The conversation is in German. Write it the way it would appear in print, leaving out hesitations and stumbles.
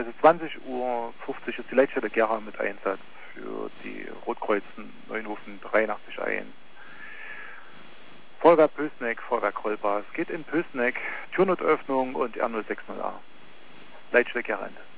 Also 20:50 Uhr ist die Leitstelle Gera mit Einsatz für die Rotkreuzen Neuenhofen 83-1. Vorwerk Pößneck, Vorwerk Rollbars. Geht in Pößneck, Türnotöffnung und R060A. Leitstelle Gera.